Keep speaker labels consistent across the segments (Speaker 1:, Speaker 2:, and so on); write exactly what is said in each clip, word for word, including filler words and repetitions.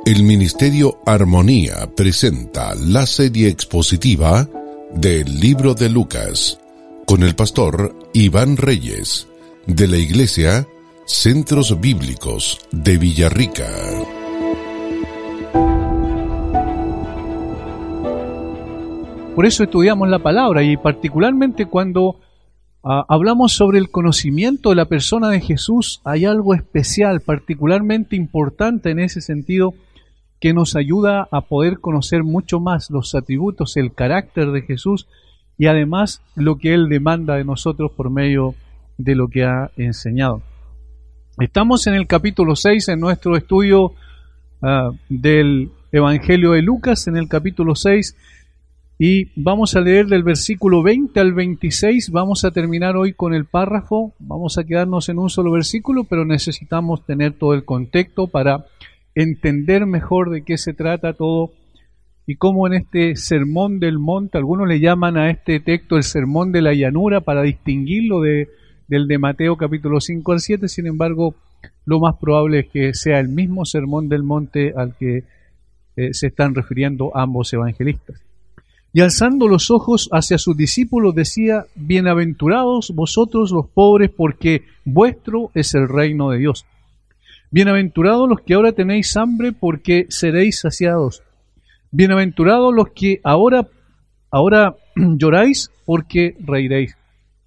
Speaker 1: El Ministerio Armonía presenta la serie expositiva del Libro de Lucas con el pastor Iván Reyes de la Iglesia Centros Bíblicos de Villarrica.
Speaker 2: Por eso estudiamos la palabra y particularmente cuando uh, hablamos sobre el conocimiento de la persona de Jesús, hay algo especial, particularmente importante en ese sentido, que nos ayuda a poder conocer mucho más los atributos, el carácter de Jesús y además lo que Él demanda de nosotros por medio de lo que ha enseñado. Estamos en el capítulo seis en nuestro estudio uh, del Evangelio de Lucas, en el capítulo seis, y vamos a leer del versículo veinte al veintiséis. Vamos a terminar hoy con el párrafo, vamos a quedarnos en un solo versículo, pero necesitamos tener todo el contexto para entender mejor de qué se trata todo y cómo en este sermón del monte, algunos le llaman a este texto el sermón de la llanura para distinguirlo de, del de Mateo capítulo cinco al siete, sin embargo lo más probable es que sea el mismo sermón del monte al que eh, se están refiriendo ambos evangelistas. Y alzando los ojos hacia sus discípulos decía: bienaventurados vosotros los pobres, porque vuestro es el reino de Dios. Bienaventurados los que ahora tenéis hambre, porque seréis saciados. Bienaventurados los que ahora, ahora lloráis, porque reiréis.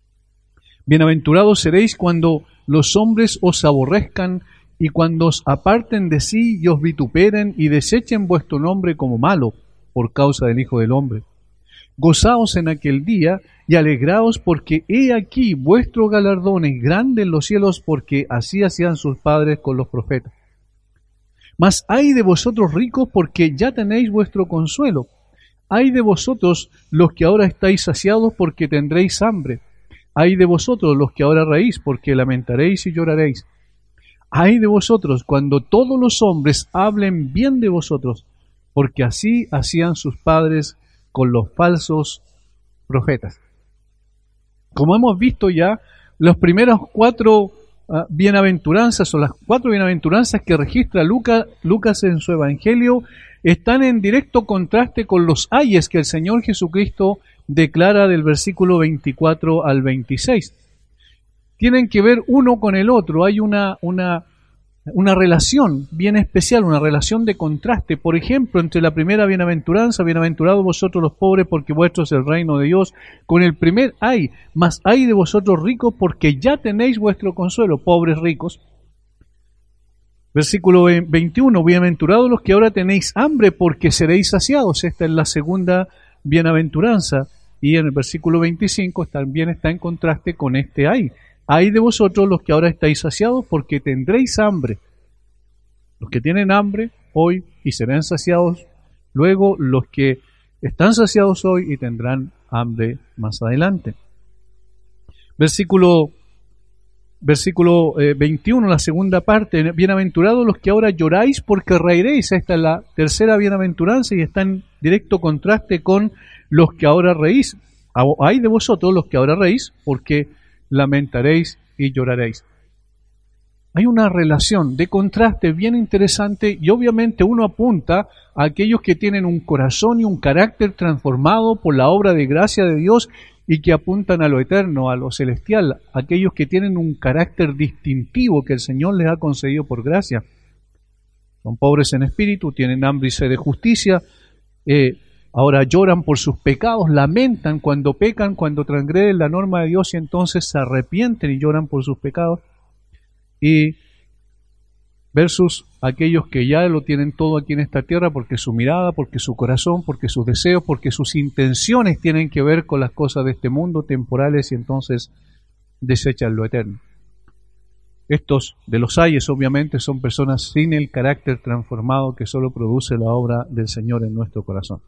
Speaker 2: Bienaventurados seréis cuando los hombres os aborrezcan y cuando os aparten de sí y os vituperen y desechen vuestro nombre como malo por causa del Hijo del Hombre. Gozaos en aquel día y alegraos, porque he aquí vuestro galardón es grande en los cielos, porque así hacían sus padres con los profetas. Mas ay de vosotros ricos, porque ya tenéis vuestro consuelo. Ay de vosotros los que ahora estáis saciados, porque tendréis hambre. Ay de vosotros los que ahora reís, porque lamentaréis y lloraréis. Ay de vosotros cuando todos los hombres hablen bien de vosotros, porque así hacían sus padres con los falsos profetas. Como hemos visto ya, las primeras cuatro uh, bienaventuranzas o las cuatro bienaventuranzas que registra Lucas, Lucas en su Evangelio están en directo contraste con los ayes que el Señor Jesucristo declara del versículo veinticuatro al veintiséis. Tienen que ver uno con el otro, hay una, una, una relación bien especial, una relación de contraste. Por ejemplo, entre la primera bienaventuranza, bienaventurados vosotros los pobres, porque vuestro es el reino de Dios, con el primer ay, mas ay de vosotros ricos, porque ya tenéis vuestro consuelo, pobres ricos. Versículo veintiuno, bienaventurados los que ahora tenéis hambre, porque seréis saciados. Esta es la segunda bienaventuranza. Y en el versículo veinticinco también está en contraste con este ay. Ay de vosotros los que ahora estáis saciados, porque tendréis hambre. Los que tienen hambre hoy y serán saciados, luego los que están saciados hoy y tendrán hambre más adelante. Versículo, versículo eh, veintiuno, la segunda parte, bienaventurados los que ahora lloráis, porque reiréis. Esta es la tercera bienaventuranza y está en directo contraste con los que ahora reís. Ay de vosotros los que ahora reís, porque lamentaréis y lloraréis. Hay una relación de contraste bien interesante y obviamente uno apunta a aquellos que tienen un corazón y un carácter transformado por la obra de gracia de Dios y que apuntan a lo eterno, a lo celestial, aquellos que tienen un carácter distintivo que el Señor les ha concedido por gracia. Son pobres en espíritu, tienen hambre y sed de justicia, eh, ahora lloran por sus pecados, lamentan cuando pecan, cuando transgreden la norma de Dios y entonces se arrepienten y lloran por sus pecados. Y versus aquellos que ya lo tienen todo aquí en esta tierra porque su mirada, porque su corazón, porque sus deseos, porque sus intenciones tienen que ver con las cosas de este mundo temporales y entonces desechan lo eterno. Estos de los ayes obviamente son personas sin el carácter transformado que solo produce la obra del Señor en nuestro corazón.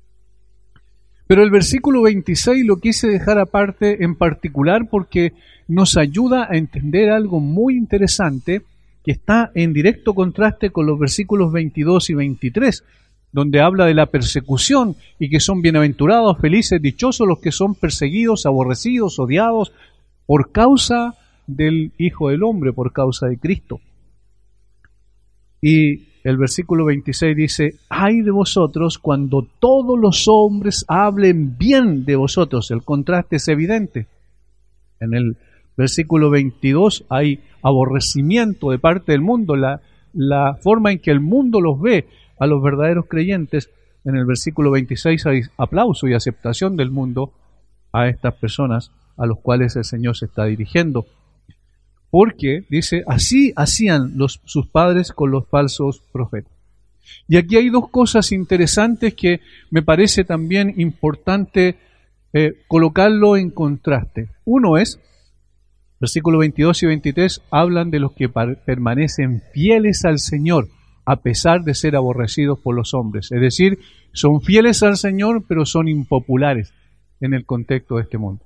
Speaker 2: Pero el versículo veintiséis lo quise dejar aparte en particular porque nos ayuda a entender algo muy interesante que está en directo contraste con los versículos veintidós y veintitrés, donde habla de la persecución y que son bienaventurados, felices, dichosos los que son perseguidos, aborrecidos, odiados por causa del Hijo del Hombre, por causa de Cristo. Y el versículo veintiséis dice, ay de vosotros cuando todos los hombres hablen bien de vosotros. El contraste es evidente. En el versículo veintidós hay aborrecimiento de parte del mundo, la, la forma en que el mundo los ve a los verdaderos creyentes. En el versículo veintiséis hay aplauso y aceptación del mundo a estas personas a los cuales el Señor se está dirigiendo. Porque, dice, así hacían los, sus padres con los falsos profetas. Y aquí hay dos cosas interesantes que me parece también importante eh, colocarlo en contraste. Uno es, versículos veintidós y veintitrés, hablan de los que permanecen fieles al Señor, a pesar de ser aborrecidos por los hombres. Es decir, son fieles al Señor, pero son impopulares en el contexto de este mundo.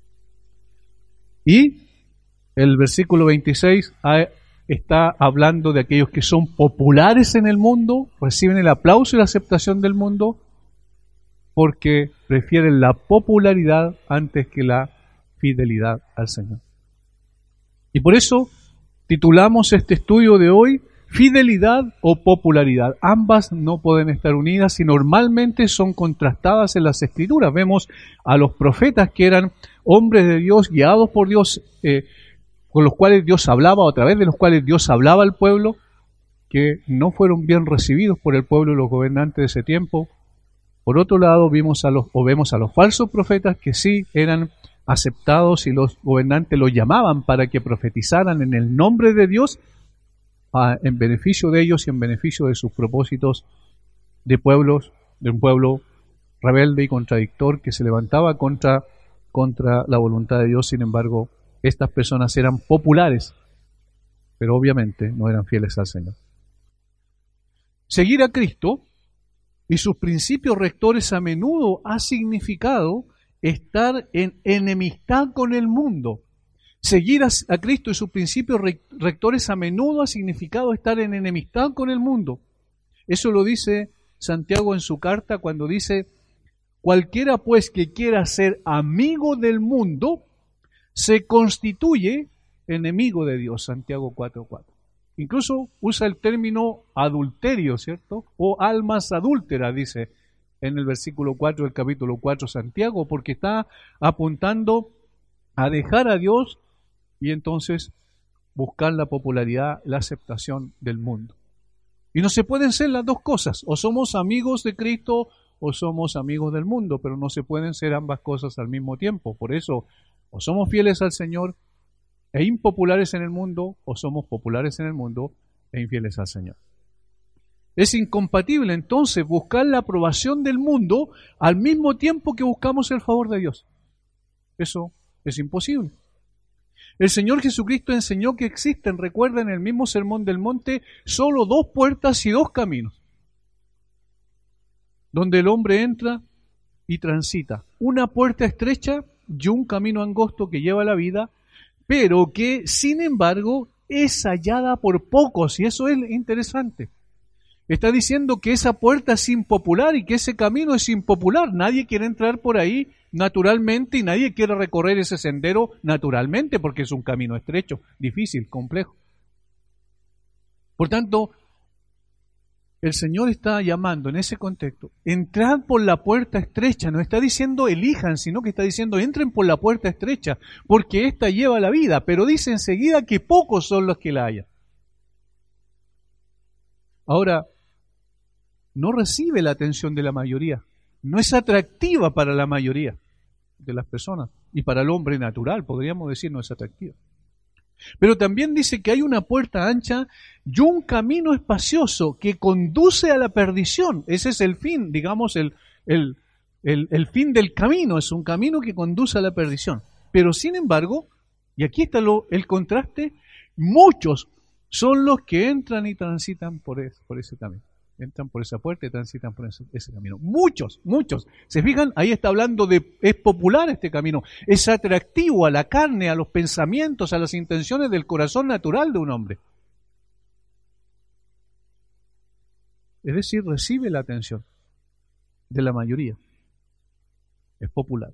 Speaker 2: Y el versículo veintiséis está hablando de aquellos que son populares en el mundo, reciben el aplauso y la aceptación del mundo, porque prefieren la popularidad antes que la fidelidad al Señor. Y por eso titulamos este estudio de hoy, Fidelidad o popularidad. Ambas no pueden estar unidas y normalmente son contrastadas en las Escrituras. Vemos a los profetas que eran hombres de Dios, guiados por Dios, eh, con los cuales Dios hablaba, o a través de los cuales Dios hablaba al pueblo, que no fueron bien recibidos por el pueblo y los gobernantes de ese tiempo. Por otro lado, vimos a los, o vemos a los falsos profetas que sí eran aceptados y los gobernantes los llamaban para que profetizaran en el nombre de Dios, a, en beneficio de ellos y en beneficio de sus propósitos de pueblos, de un pueblo rebelde y contradictor que se levantaba contra, contra la voluntad de Dios. Sin embargo, estas personas eran populares, pero obviamente no eran fieles al Señor. Seguir a Cristo y sus principios rectores a menudo ha significado estar en enemistad con el mundo. Seguir a, a Cristo y sus principios rectores a menudo ha significado estar en enemistad con el mundo. Eso lo dice Santiago en su carta cuando dice, cualquiera pues que quiera ser amigo del mundo, se constituye enemigo de Dios, Santiago cuatro cuatro. Incluso usa el término adulterio, ¿cierto? O almas adúlteras, dice en el versículo cuatro del capítulo cuatro Santiago, porque está apuntando a dejar a Dios y entonces buscar la popularidad, la aceptación del mundo. Y no se pueden ser las dos cosas, o somos amigos de Cristo o somos amigos del mundo, pero no se pueden ser ambas cosas al mismo tiempo. Por eso, o somos fieles al Señor e impopulares en el mundo, o somos populares en el mundo e infieles al Señor. Es incompatible entonces buscar la aprobación del mundo al mismo tiempo que buscamos el favor de Dios. Eso es imposible. El Señor Jesucristo enseñó que existen, recuerda en el mismo Sermón del Monte, solo dos puertas y dos caminos, donde el hombre entra y transita. Una puerta estrecha y un camino angosto que lleva a la vida, pero que, sin embargo, es hallada por pocos, y eso es interesante. Está diciendo que esa puerta es impopular y que ese camino es impopular. Nadie quiere entrar por ahí naturalmente y nadie quiere recorrer ese sendero naturalmente porque es un camino estrecho, difícil, complejo. Por tanto, el Señor está llamando en ese contexto, entrad por la puerta estrecha. No está diciendo elijan, sino que está diciendo entren por la puerta estrecha, porque ésta lleva a la vida, pero dice enseguida que pocos son los que la hallan. Ahora, no recibe la atención de la mayoría, no es atractiva para la mayoría de las personas, y para el hombre natural, podríamos decir, no es atractiva. Pero también dice que hay una puerta ancha y un camino espacioso que conduce a la perdición. Ese es el fin, digamos, el, el, el, el fin del camino, es un camino que conduce a la perdición. Pero sin embargo, y aquí está lo, el contraste, muchos son los que entran y transitan por ese, por ese camino. Entran por esa puerta y transitan por ese, ese camino. Muchos, muchos. ¿Se fijan? Ahí está hablando de, es popular este camino. Es atractivo a la carne, a los pensamientos, a las intenciones del corazón natural de un hombre. Es decir, recibe la atención de la mayoría. Es popular.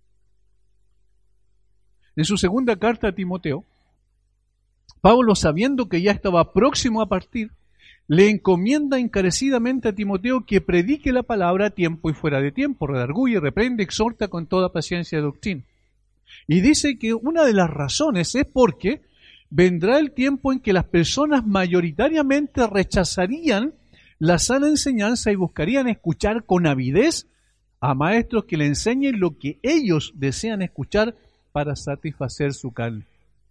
Speaker 2: En su segunda carta a Timoteo, Pablo, sabiendo que ya estaba próximo a partir, le encomienda encarecidamente a Timoteo que predique la palabra a tiempo y fuera de tiempo, redarguye, reprende, exhorta con toda paciencia y doctrina. Y dice que una de las razones es porque vendrá el tiempo en que las personas mayoritariamente rechazarían la sana enseñanza y buscarían escuchar con avidez a maestros que le enseñen lo que ellos desean escuchar para satisfacer su carne.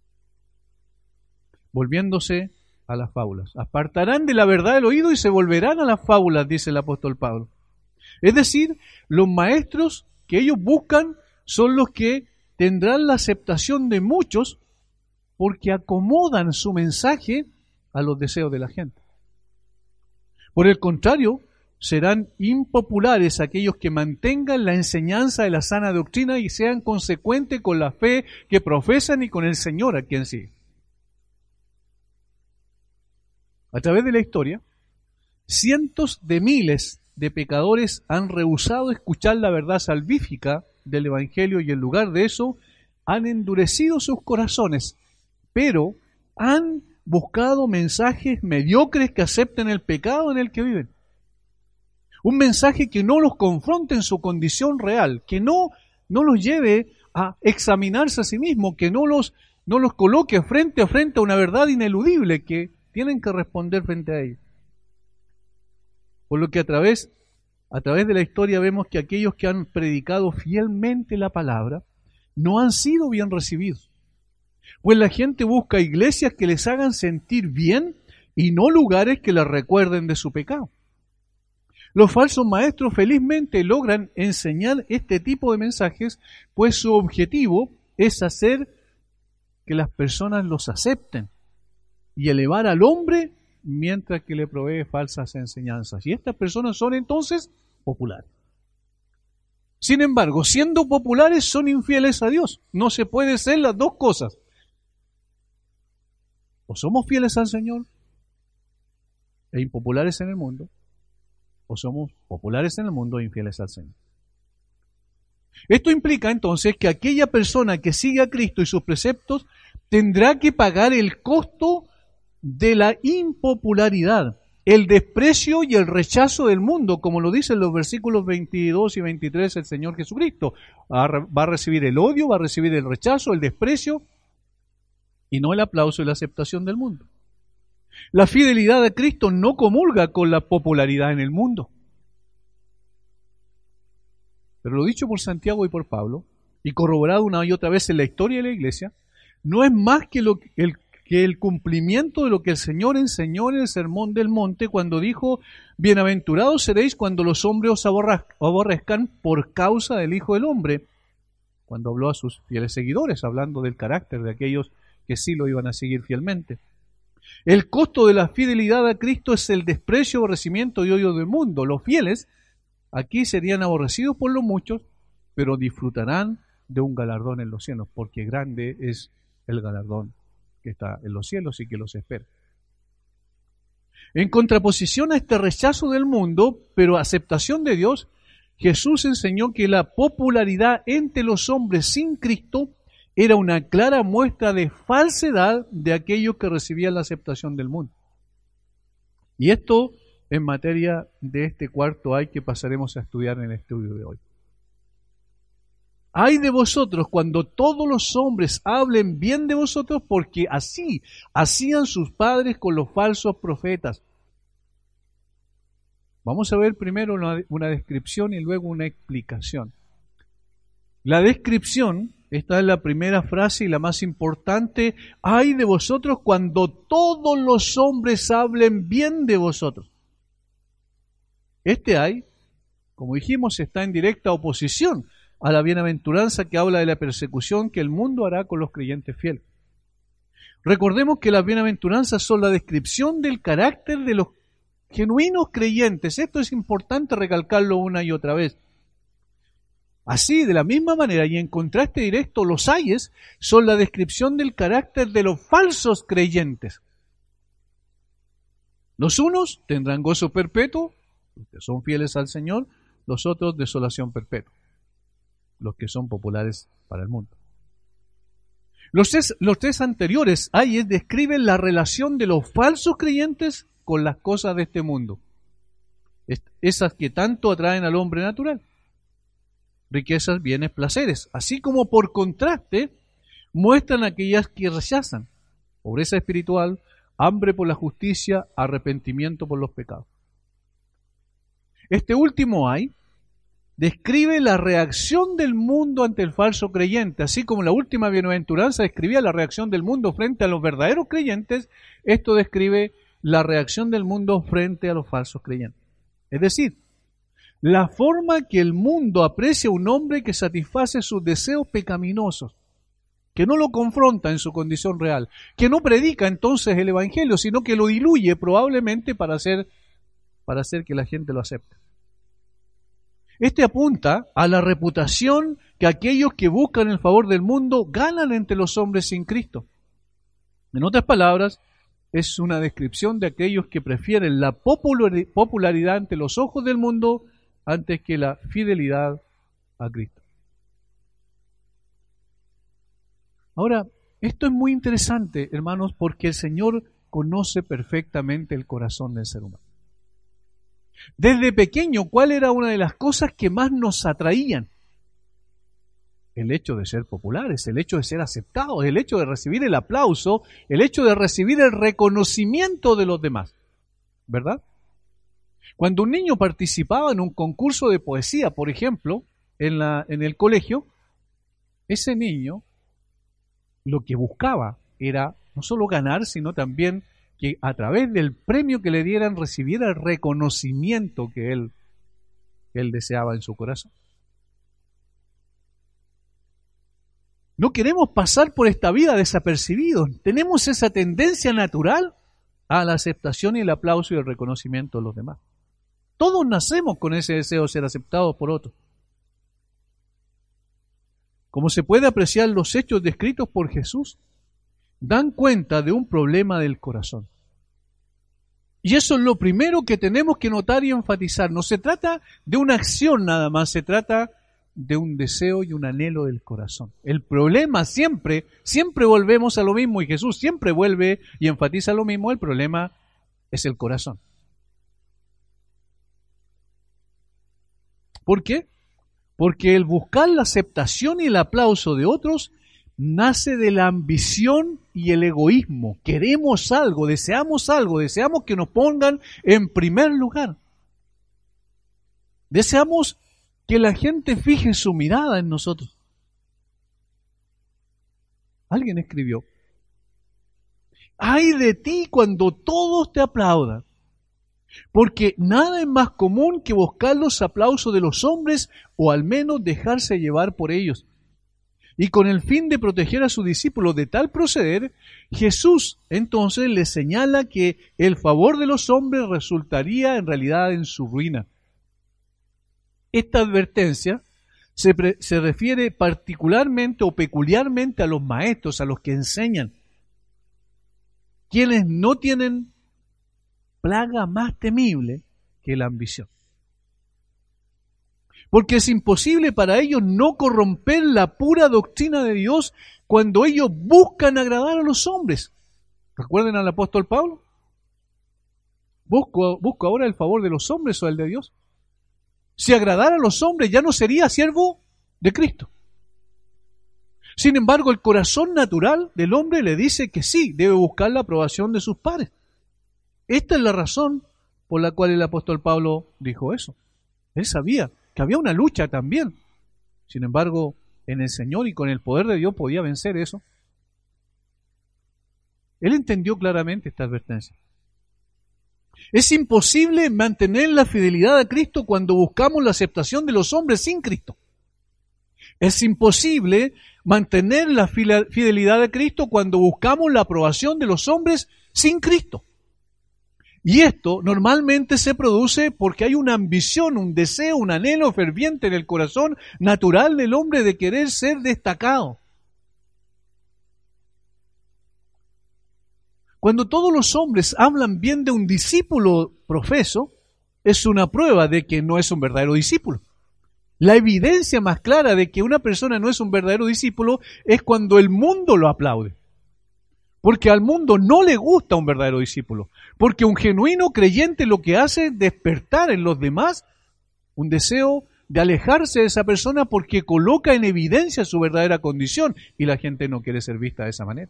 Speaker 2: Volviéndose a las fábulas. Apartarán de la verdad el oído y se volverán a las fábulas, dice el apóstol Pablo. Es decir, los maestros que ellos buscan son los que tendrán la aceptación de muchos porque acomodan su mensaje a los deseos de la gente. Por el contrario, serán impopulares aquellos que mantengan la enseñanza de la sana doctrina y sean consecuentes con la fe que profesan y con el Señor a quien siguen. A través de la historia, cientos de miles de pecadores han rehusado escuchar la verdad salvífica del Evangelio y en lugar de eso han endurecido sus corazones, pero han buscado mensajes mediocres que acepten el pecado en el que viven. Un mensaje que no los confronte en su condición real, que no, no los lleve a examinarse a sí mismos, que no los, no los coloque frente a frente a una verdad ineludible que tienen que responder frente a ellos. Por lo que a través, a través de la historia vemos que aquellos que han predicado fielmente la palabra no han sido bien recibidos. Pues la gente busca iglesias que les hagan sentir bien y no lugares que les recuerden de su pecado. Los falsos maestros felizmente logran enseñar este tipo de mensajes, pues su objetivo es hacer que las personas los acepten y elevar al hombre mientras que le provee falsas enseñanzas. Y estas personas son entonces populares. Sin embargo, siendo populares son infieles a Dios. No se puede ser las dos cosas. O somos fieles al Señor e impopulares en el mundo, o somos populares en el mundo e infieles al Señor. Esto implica entonces que aquella persona que sigue a Cristo y sus preceptos tendrá que pagar el costo de la impopularidad, el desprecio y el rechazo del mundo, como lo dicen los versículos veintidós y veintitrés el Señor Jesucristo. Va a recibir el odio, va a recibir el rechazo, el desprecio, y no el aplauso y la aceptación del mundo. La fidelidad a Cristo no comulga con la popularidad en el mundo. Pero lo dicho por Santiago y por Pablo, y corroborado una y otra vez en la historia de la Iglesia, no es más que lo, el que el cumplimiento de lo que el Señor enseñó en el Sermón del Monte cuando dijo: bienaventurados seréis cuando los hombres os aborrezcan por causa del Hijo del Hombre, cuando habló a sus fieles seguidores, hablando del carácter de aquellos que sí lo iban a seguir fielmente. El costo de la fidelidad a Cristo es el desprecio, aborrecimiento y odio del mundo. Los fieles aquí serían aborrecidos por los muchos, pero disfrutarán de un galardón en los cielos, porque grande es el galardón que está en los cielos y que los espera. En contraposición a este rechazo del mundo, pero aceptación de Dios, Jesús enseñó que la popularidad entre los hombres sin Cristo era una clara muestra de falsedad de aquellos que recibían la aceptación del mundo. Y esto en materia de este cuarto ay que pasaremos a estudiar en el estudio de hoy. Ay de vosotros cuando todos los hombres hablen bien de vosotros, porque así hacían sus padres con los falsos profetas. Vamos a ver primero una, una descripción y luego una explicación. La descripción, esta es la primera frase y la más importante: ay de vosotros cuando todos los hombres hablen bien de vosotros. Este ay, como dijimos, está en directa oposición a la bienaventuranza que habla de la persecución que el mundo hará con los creyentes fieles. Recordemos que las bienaventuranzas son la descripción del carácter de los genuinos creyentes. Esto es importante recalcarlo una y otra vez. Así, de la misma manera, y en contraste directo, los ayes son la descripción del carácter de los falsos creyentes. Los unos tendrán gozo perpetuo, los que son fieles al Señor; los otros desolación perpetua, los que son populares para el mundo. Los tres, los tres anteriores ayes describen la relación de los falsos creyentes con las cosas de este mundo, esas que tanto atraen al hombre natural. Riquezas, bienes, placeres, así como por contraste muestran aquellas que rechazan: pobreza espiritual, hambre por la justicia, arrepentimiento por los pecados. Este último hay describe la reacción del mundo ante el falso creyente, así como la última bienaventuranza describía la reacción del mundo frente a los verdaderos creyentes. Esto describe la reacción del mundo frente a los falsos creyentes. Es decir, la forma que el mundo aprecia a un hombre que satisface sus deseos pecaminosos, que no lo confronta en su condición real, que no predica entonces el evangelio, sino que lo diluye probablemente para hacer, para hacer que la gente lo acepte. Este apunta a la reputación que aquellos que buscan el favor del mundo ganan entre los hombres sin Cristo. En otras palabras, es una descripción de aquellos que prefieren la popularidad ante los ojos del mundo antes que la fidelidad a Cristo. Ahora, esto es muy interesante, hermanos, porque el Señor conoce perfectamente el corazón del ser humano. Desde pequeño, ¿cuál era una de las cosas que más nos atraían? El hecho de ser populares, el hecho de ser aceptados, el hecho de recibir el aplauso, el hecho de recibir el reconocimiento de los demás, ¿verdad? Cuando un niño participaba en un concurso de poesía, por ejemplo, en, la, en el colegio, ese niño lo que buscaba era no solo ganar, sino también que a través del premio que le dieran recibiera el reconocimiento que él, que él deseaba en su corazón. No queremos pasar por esta vida desapercibidos. Tenemos esa tendencia natural a la aceptación y el aplauso y el reconocimiento de los demás. Todos nacemos con ese deseo de ser aceptados por otros. Como se puede apreciar, los hechos descritos por Jesús dan cuenta de un problema del corazón. Y eso es lo primero que tenemos que notar y enfatizar. No se trata de una acción nada más, se trata de un deseo y un anhelo del corazón. El problema siempre, siempre volvemos a lo mismo, y Jesús siempre vuelve y enfatiza lo mismo: el problema es el corazón. ¿Por qué? Porque el buscar la aceptación y el aplauso de otros nace de la ambición y el egoísmo. Queremos algo, deseamos algo, deseamos que nos pongan en primer lugar. Deseamos que la gente fije su mirada en nosotros. Alguien escribió: ¡ay de ti cuando todos te aplaudan! Porque nada es más común que buscar los aplausos de los hombres, o al menos dejarse llevar por ellos. Y con el fin de proteger a sus discípulos de tal proceder, Jesús entonces les señala que el favor de los hombres resultaría en realidad en su ruina. Esta advertencia se, pre- se refiere particularmente o peculiarmente a los maestros, a los que enseñan, quienes no tienen plaga más temible que la ambición. Porque es imposible para ellos no corromper la pura doctrina de Dios cuando ellos buscan agradar a los hombres. ¿Recuerden al apóstol Pablo? ¿Busco, busco ahora el favor de los hombres o el de Dios? Si agradara a los hombres ya no sería siervo de Cristo. Sin embargo, el corazón natural del hombre le dice que sí, debe buscar la aprobación de sus pares. Esta es la razón por la cual el apóstol Pablo dijo eso. Él sabía que había una lucha también. Sin embargo, en el Señor y con el poder de Dios podía vencer eso. Él entendió claramente esta advertencia. Es imposible mantener la fidelidad a Cristo cuando buscamos la aceptación de los hombres sin Cristo. Es imposible mantener la fidelidad a Cristo cuando buscamos la aprobación de los hombres sin Cristo. Y esto normalmente se produce porque hay una ambición, un deseo, un anhelo ferviente en el corazón natural del hombre de querer ser destacado. Cuando todos los hombres hablan bien de un discípulo profeso, es una prueba de que no es un verdadero discípulo. La evidencia más clara de que una persona no es un verdadero discípulo es cuando el mundo lo aplaude. Porque al mundo no le gusta un verdadero discípulo. Porque un genuino creyente lo que hace es despertar en los demás un deseo de alejarse de esa persona porque coloca en evidencia su verdadera condición y la gente no quiere ser vista de esa manera.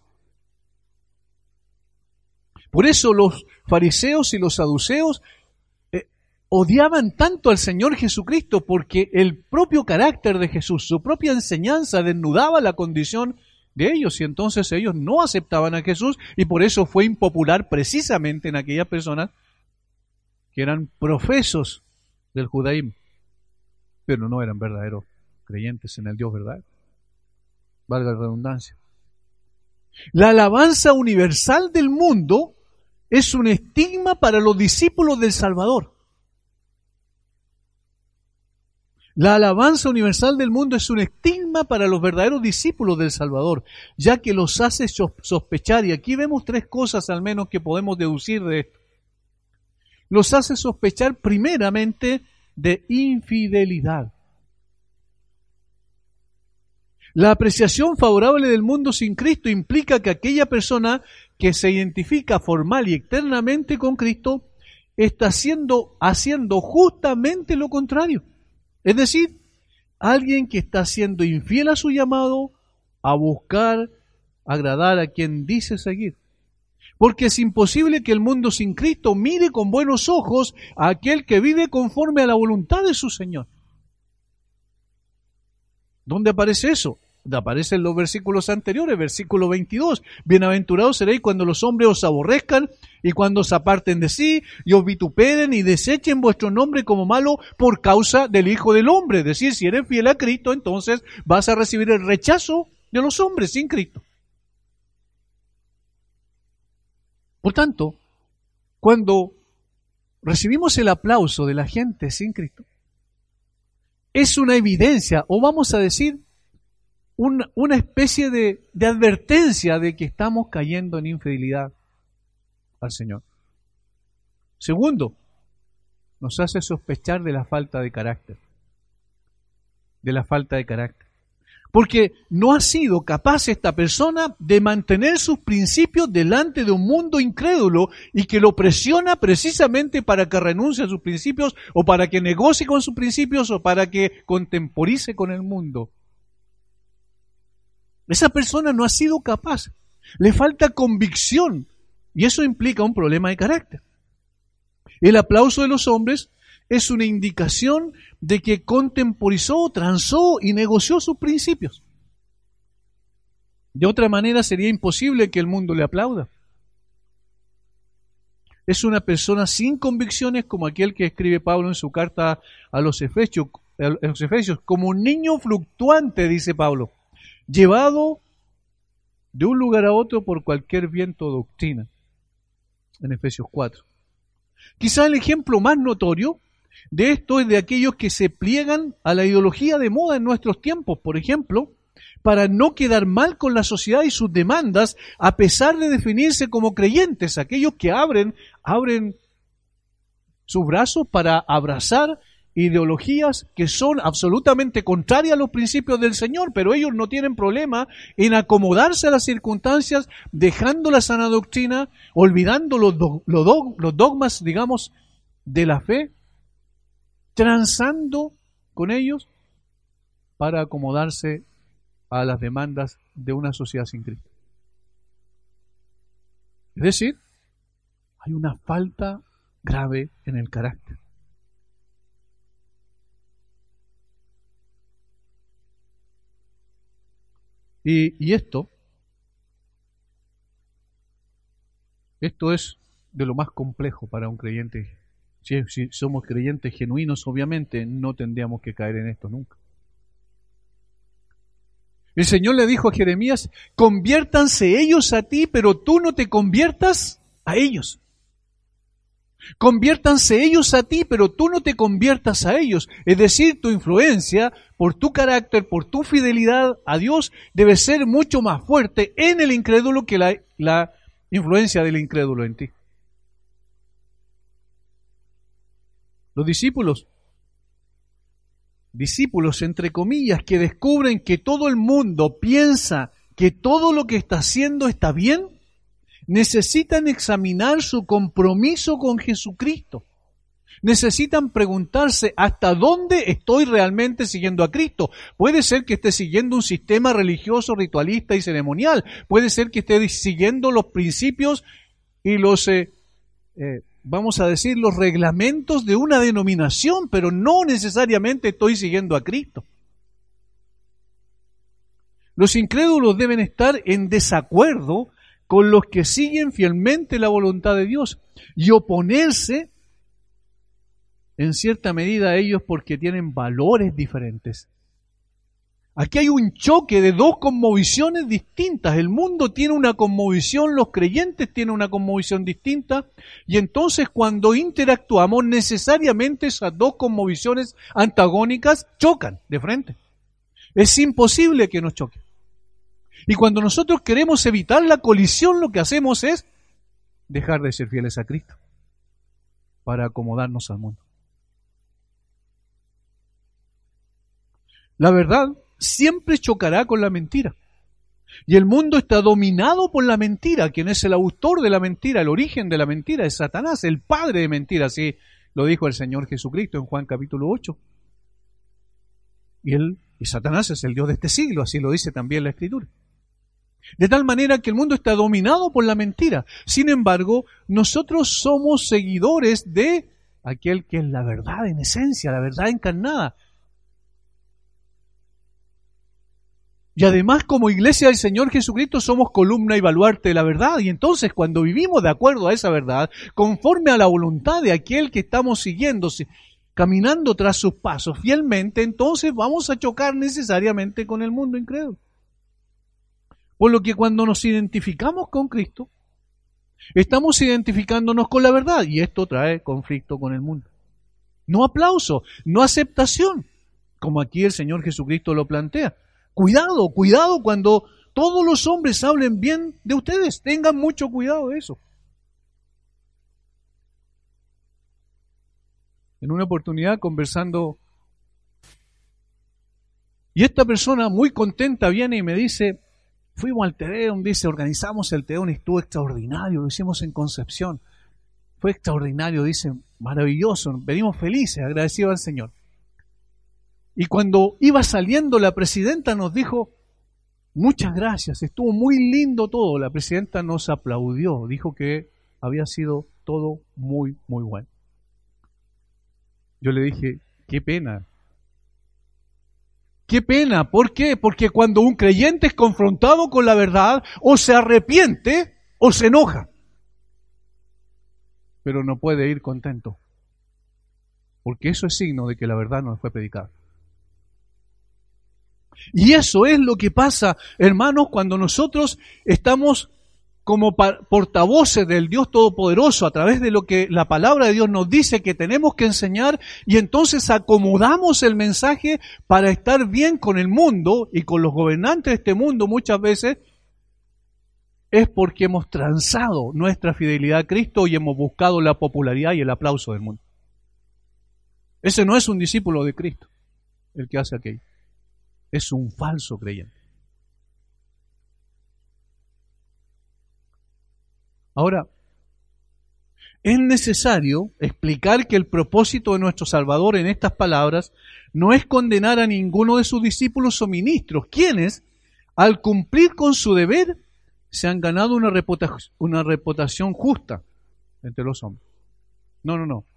Speaker 2: Por eso los fariseos y los saduceos eh, odiaban tanto al Señor Jesucristo, porque el propio carácter de Jesús, su propia enseñanza desnudaba la condición de ellos, y entonces ellos no aceptaban a Jesús, y por eso fue impopular precisamente en aquellas personas que eran profesos del judaísmo, pero no eran verdaderos creyentes en el Dios verdadero. Valga la redundancia. La alabanza universal del mundo es un estigma para los discípulos del Salvador. La alabanza universal del mundo es un estigma para los verdaderos discípulos del Salvador, ya que los hace sospechar, y aquí vemos tres cosas al menos que podemos deducir de esto. Los hace sospechar primeramente de infidelidad. La apreciación favorable del mundo sin Cristo implica que aquella persona que se identifica formal y externamente con Cristo está haciendo, haciendo justamente lo contrario. Es decir, alguien que está siendo infiel a su llamado a buscar agradar a quien dice seguir. Porque es imposible que el mundo sin Cristo mire con buenos ojos a aquel que vive conforme a la voluntad de su Señor. ¿Dónde aparece eso? Aparece en los versículos anteriores, versículo veintidós. Bienaventurados seréis cuando los hombres os aborrezcan y cuando se aparten de sí y os vituperen y desechen vuestro nombre como malo por causa del Hijo del Hombre. Es decir, si eres fiel a Cristo, entonces vas a recibir el rechazo de los hombres sin Cristo. Por tanto, cuando recibimos el aplauso de la gente sin Cristo, es una evidencia, o vamos a decir, una, una especie de, de advertencia de que estamos cayendo en infidelidad al Señor. Segundo, nos hace sospechar de la falta de carácter, de la falta de carácter. Porque no ha sido capaz esta persona de mantener sus principios delante de un mundo incrédulo y que lo presiona precisamente para que renuncie a sus principios o para que negocie con sus principios o para que contemporice con el mundo. Esa persona no ha sido capaz, le falta convicción y eso implica un problema de carácter. El aplauso de los hombres es una indicación de que contemporizó, transó y negoció sus principios. De otra manera sería imposible que el mundo le aplauda. Es una persona sin convicciones como aquel que escribe Pablo en su carta a los Efesios, a los Efesios, como un niño fluctuante, dice Pablo, llevado de un lugar a otro por cualquier viento o doctrina, en Efesios cuatro. Quizá el ejemplo más notorio de esto es de aquellos que se pliegan a la ideología de moda en nuestros tiempos, por ejemplo, para no quedar mal con la sociedad y sus demandas, a pesar de definirse como creyentes, aquellos que abren, abren sus brazos para abrazar ideologías que son absolutamente contrarias a los principios del Señor, pero ellos no tienen problema en acomodarse a las circunstancias, dejando la sana doctrina, olvidando los, do, los, do, los dogmas, digamos, de la fe, transando con ellos para acomodarse a las demandas de una sociedad sin Cristo. Es decir, hay una falta grave en el carácter. Y, y esto, esto es de lo más complejo para un creyente. Si, si somos creyentes genuinos, obviamente, no tendríamos que caer en esto nunca. El Señor le dijo a Jeremías, conviértanse ellos a ti, pero tú no te conviertas a ellos. Conviértanse ellos a ti, pero tú no te conviertas a ellos. Es decir, tu influencia, por tu carácter, por tu fidelidad a Dios, debe ser mucho más fuerte en el incrédulo que la, la influencia del incrédulo en ti. Los discípulos, discípulos entre comillas, que descubren que todo el mundo piensa que todo lo que está haciendo está bien, necesitan examinar su compromiso con Jesucristo. Necesitan preguntarse hasta dónde estoy realmente siguiendo a Cristo. Puede ser que esté siguiendo un sistema religioso, ritualista y ceremonial. Puede ser que esté siguiendo los principios y los, eh, eh, vamos a decir, los reglamentos de una denominación, pero no necesariamente estoy siguiendo a Cristo. Los incrédulos deben estar en desacuerdo con los que siguen fielmente la voluntad de Dios y oponerse en cierta medida a ellos porque tienen valores diferentes. Aquí hay un choque de dos cosmovisiones distintas. El mundo tiene una cosmovisión, los creyentes tienen una cosmovisión distinta, y entonces cuando interactuamos necesariamente esas dos cosmovisiones antagónicas chocan de frente. Es imposible que nos choquen. Y cuando nosotros queremos evitar la colisión, lo que hacemos es dejar de ser fieles a Cristo para acomodarnos al mundo. La verdad siempre chocará con la mentira. Y el mundo está dominado por la mentira. Quien es el autor de la mentira, el origen de la mentira, es Satanás, el padre de mentiras. Así lo dijo el Señor Jesucristo en Juan capítulo ocho. Y, él, y Satanás es el Dios de este siglo, así lo dice también la Escritura. De tal manera que el mundo está dominado por la mentira. Sin embargo, nosotros somos seguidores de aquel que es la verdad en esencia, la verdad encarnada. Y además, como iglesia del Señor Jesucristo, somos columna y baluarte de la verdad. Y entonces, cuando vivimos de acuerdo a esa verdad, conforme a la voluntad de aquel que estamos siguiendo, caminando tras sus pasos fielmente, entonces vamos a chocar necesariamente con el mundo incrédulo. Por lo que cuando nos identificamos con Cristo, estamos identificándonos con la verdad. Y esto trae conflicto con el mundo. No aplauso, no aceptación, como aquí el Señor Jesucristo lo plantea. Cuidado, cuidado cuando todos los hombres hablen bien de ustedes. Tengan mucho cuidado de eso. En una oportunidad conversando, y esta persona muy contenta viene y me dice, fuimos al Tedeum, dice, organizamos el Tedeum y estuvo extraordinario, lo hicimos en Concepción. Fue extraordinario, dice, maravilloso, venimos felices, agradecidos al Señor. Y cuando iba saliendo, la presidenta nos dijo, muchas gracias, estuvo muy lindo todo. La presidenta nos aplaudió, dijo que había sido todo muy, muy bueno. Yo le dije, qué pena. Qué pena, ¿por qué? Porque cuando un creyente es confrontado con la verdad, o se arrepiente o se enoja. Pero no puede ir contento. Porque eso es signo de que la verdad no fue predicada. Y eso es lo que pasa, hermanos, cuando nosotros estamos como portavoces del Dios Todopoderoso a través de lo que la palabra de Dios nos dice que tenemos que enseñar, y entonces acomodamos el mensaje para estar bien con el mundo y con los gobernantes de este mundo muchas veces, es porque hemos transado nuestra fidelidad a Cristo y hemos buscado la popularidad y el aplauso del mundo. Ese no es un discípulo de Cristo, el que hace aquello. Es un falso creyente. Ahora, es necesario explicar que el propósito de nuestro Salvador en estas palabras no es condenar a ninguno de sus discípulos o ministros, quienes, al cumplir con su deber, se han ganado una reputación, una reputación justa entre los hombres. No, no, no.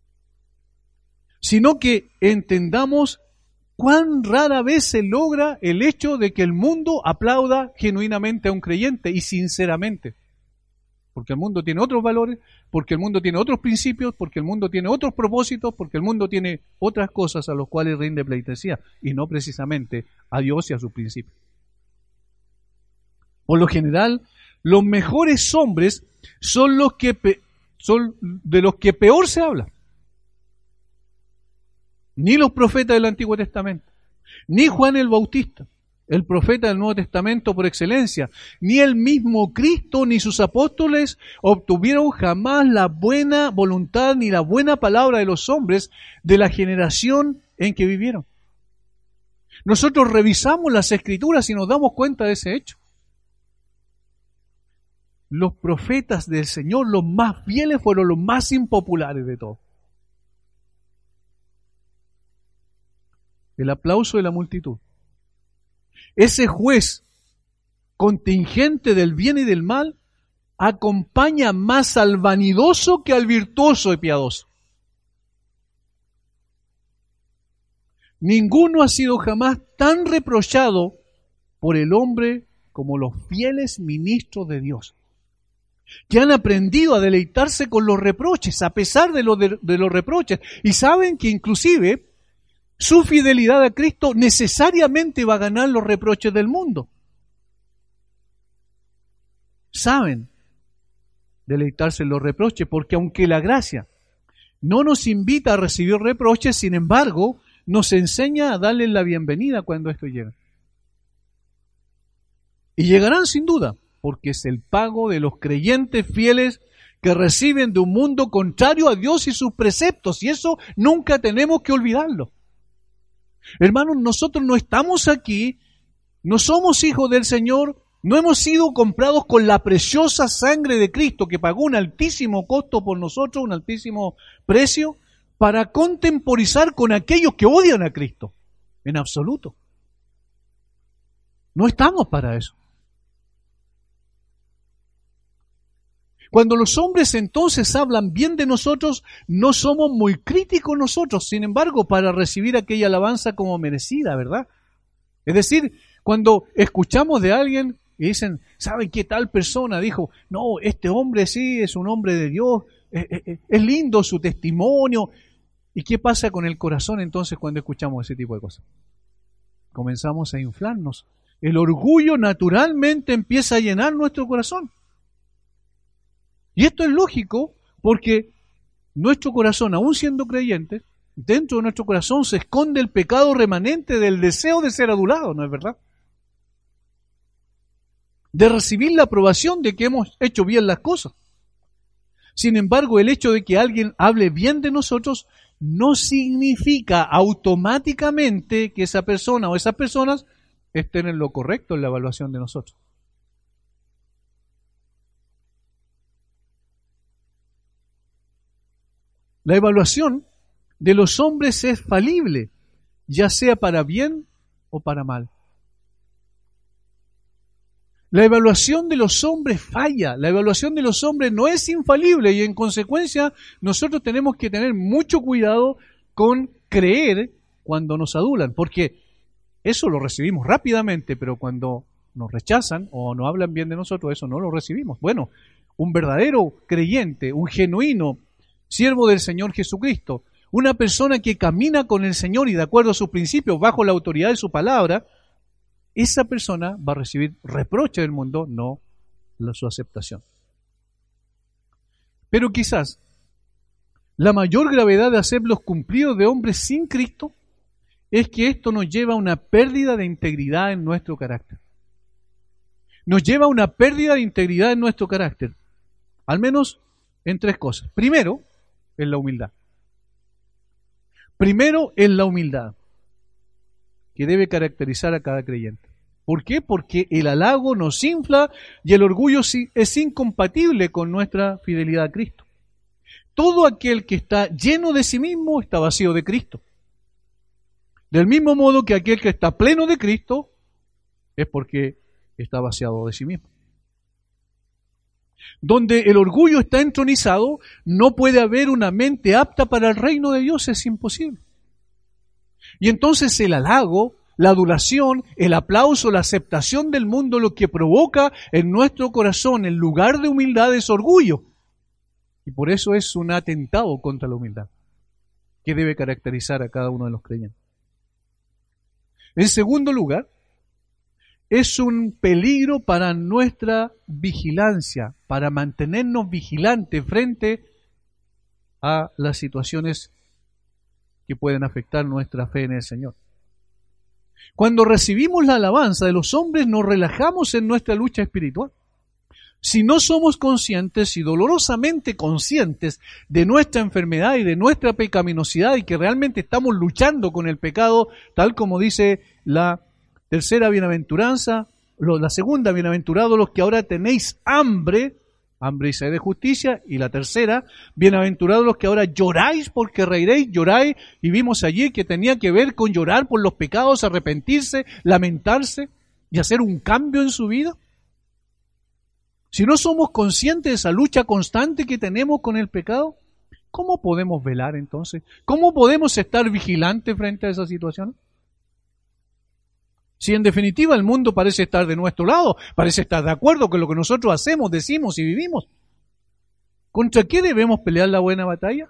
Speaker 2: Sino que entendamos cuán rara vez se logra el hecho de que el mundo aplauda genuinamente a un creyente y sinceramente. Porque el mundo tiene otros valores, porque el mundo tiene otros principios, porque el mundo tiene otros propósitos, porque el mundo tiene otras cosas a los cuales rinde pleitesía, y no precisamente a Dios y a sus principios. Por lo general, los mejores hombres son los que pe- son de los que peor se habla. Ni los profetas del Antiguo Testamento, ni Juan el Bautista, el profeta del Nuevo Testamento por excelencia, ni el mismo Cristo ni sus apóstoles obtuvieron jamás la buena voluntad ni la buena palabra de los hombres de la generación en que vivieron. Nosotros revisamos las Escrituras y nos damos cuenta de ese hecho. los profetas del Señor, los más fieles, fueron los más impopulares de todos. El aplauso de la multitud. Ese juez contingente del bien y del mal acompaña más al vanidoso que al virtuoso y piadoso. Ninguno ha sido jamás tan reprochado por el hombre como los fieles ministros de Dios, que han aprendido a deleitarse con los reproches, a pesar de, lo de, de los reproches, y saben que inclusive su fidelidad a Cristo necesariamente va a ganar los reproches del mundo. Saben deleitarse en los reproches, porque aunque la gracia no nos invita a recibir reproches, sin embargo, nos enseña a darle la bienvenida cuando esto llega. Y llegarán sin duda, porque es el pago de los creyentes fieles que reciben de un mundo contrario a Dios y sus preceptos, y eso nunca tenemos que olvidarlo. Hermanos, nosotros no estamos aquí, no somos hijos del Señor, no hemos sido comprados con la preciosa sangre de Cristo que pagó un altísimo costo por nosotros, un altísimo precio, para contemporizar con aquellos que odian a Cristo, en absoluto. No estamos para eso. Cuando los hombres entonces hablan bien de nosotros, no somos muy críticos nosotros, sin embargo, para recibir aquella alabanza como merecida, ¿verdad? Es decir, cuando escuchamos de alguien y dicen, ¿saben qué tal persona dijo? No, este hombre sí es un hombre de Dios, es, es, es lindo su testimonio. ¿Y qué pasa con el corazón entonces cuando escuchamos ese tipo de cosas? Comenzamos a inflarnos. El orgullo naturalmente empieza a llenar nuestro corazón. Y esto es lógico porque nuestro corazón, aún siendo creyentes, dentro de nuestro corazón se esconde el pecado remanente del deseo de ser adulado, ¿no es verdad? De recibir la aprobación de que hemos hecho bien las cosas. Sin embargo, el hecho de que alguien hable bien de nosotros no significa automáticamente que esa persona o esas personas estén en lo correcto en la evaluación de nosotros. La evaluación de los hombres es falible, ya sea para bien o para mal. La evaluación de los hombres falla, la evaluación de los hombres no es infalible y en consecuencia nosotros tenemos que tener mucho cuidado con creer cuando nos adulan, porque eso lo recibimos rápidamente, pero cuando nos rechazan o no hablan bien de nosotros, eso no lo recibimos. Bueno, un verdadero creyente, un genuino siervo del Señor Jesucristo, una persona que camina con el Señor y de acuerdo a sus principios, bajo la autoridad de su palabra, esa persona va a recibir reproche del mundo, no la, su aceptación. Pero quizás la mayor gravedad de hacer los cumplidos de hombres sin Cristo es que esto nos lleva a una pérdida de integridad en nuestro carácter. Nos lleva a una pérdida de integridad en nuestro carácter, al menos en tres cosas. Primero, en la humildad. Primero, en la humildad, que debe caracterizar a cada creyente. ¿Por qué? Porque el halago nos infla y el orgullo es incompatible con nuestra fidelidad a Cristo. Todo aquel que está lleno de sí mismo está vacío de Cristo. Del mismo modo que aquel que está pleno de Cristo es porque está vaciado de sí mismo. Donde el orgullo está entronizado, no puede haber una mente apta para el reino de Dios, es imposible. Y entonces el halago, la adulación, el aplauso, la aceptación del mundo, lo que provoca en nuestro corazón, en lugar de humildad, es orgullo. Y por eso es un atentado contra la humildad, que debe caracterizar a cada uno de los creyentes. En segundo lugar, es un peligro para nuestra vigilancia, para mantenernos vigilantes frente a las situaciones que pueden afectar nuestra fe en el Señor. Cuando recibimos la alabanza de los hombres, nos relajamos en nuestra lucha espiritual. Si no somos conscientes y dolorosamente conscientes de nuestra enfermedad y de nuestra pecaminosidad y que realmente estamos luchando con el pecado, tal como dice la tercera bienaventuranza, la segunda bienaventurado, los que ahora tenéis hambre, hambre y sed de justicia. Y la tercera, bienaventurados los que ahora lloráis porque reiréis, lloráis. Y vimos allí que tenía que ver con llorar por los pecados, arrepentirse, lamentarse y hacer un cambio en su vida. Si no somos conscientes de esa lucha constante que tenemos con el pecado, ¿cómo podemos velar entonces? ¿Cómo podemos estar vigilantes frente a esa situación? Si en definitiva el mundo parece estar de nuestro lado, parece estar de acuerdo con lo que nosotros hacemos, decimos y vivimos, ¿contra qué debemos pelear la buena batalla?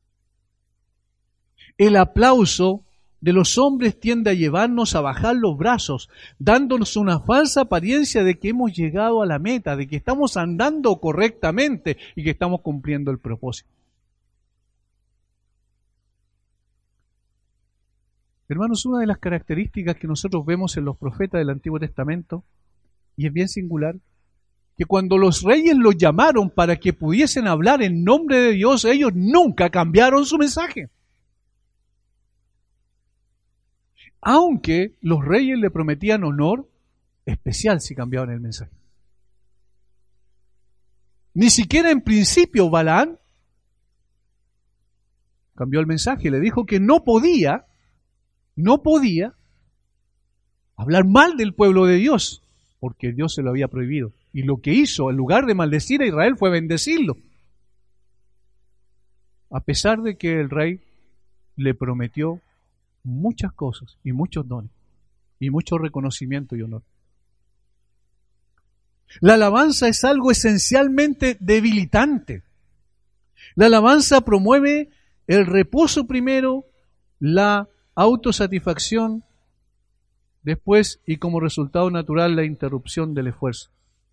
Speaker 2: El aplauso de los hombres tiende a llevarnos a bajar los brazos, dándonos una falsa apariencia de que hemos llegado a la meta, de que estamos andando correctamente y que estamos cumpliendo el propósito. Hermanos, una de las características que nosotros vemos en los profetas del Antiguo Testamento, y es bien singular, que cuando los reyes los llamaron para que pudiesen hablar en nombre de Dios, ellos nunca cambiaron su mensaje. Aunque los reyes le prometían honor especial si cambiaban el mensaje. Ni siquiera en principio Balaán cambió el mensaje, le dijo que no podía No podía hablar mal del pueblo de Dios, porque Dios se lo había prohibido. Y lo que hizo, en lugar de maldecir a Israel, fue bendecirlo. A pesar de que el rey le prometió muchas cosas, y muchos dones, y mucho reconocimiento y honor. La alabanza es algo esencialmente debilitante. La alabanza promueve el reposo primero, la autosatisfacción, después y como resultado natural la interrupción del esfuerzo.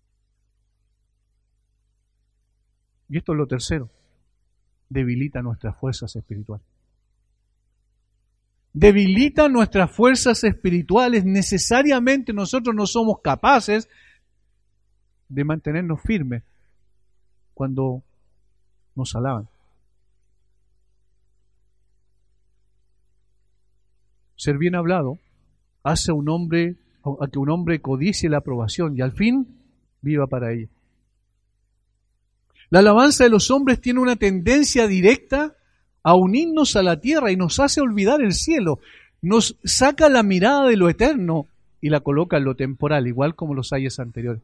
Speaker 2: Y esto es lo tercero, debilita nuestras fuerzas espirituales. Debilita nuestras fuerzas espirituales, necesariamente nosotros no somos capaces de mantenernos firmes cuando nos alaban. Ser bien hablado hace a un hombre, a que un hombre codicie la aprobación y al fin viva para ella. La alabanza de los hombres tiene una tendencia directa a unirnos a la tierra y nos hace olvidar el cielo. Nos saca la mirada de lo eterno y la coloca en lo temporal, igual como los ayes anteriores.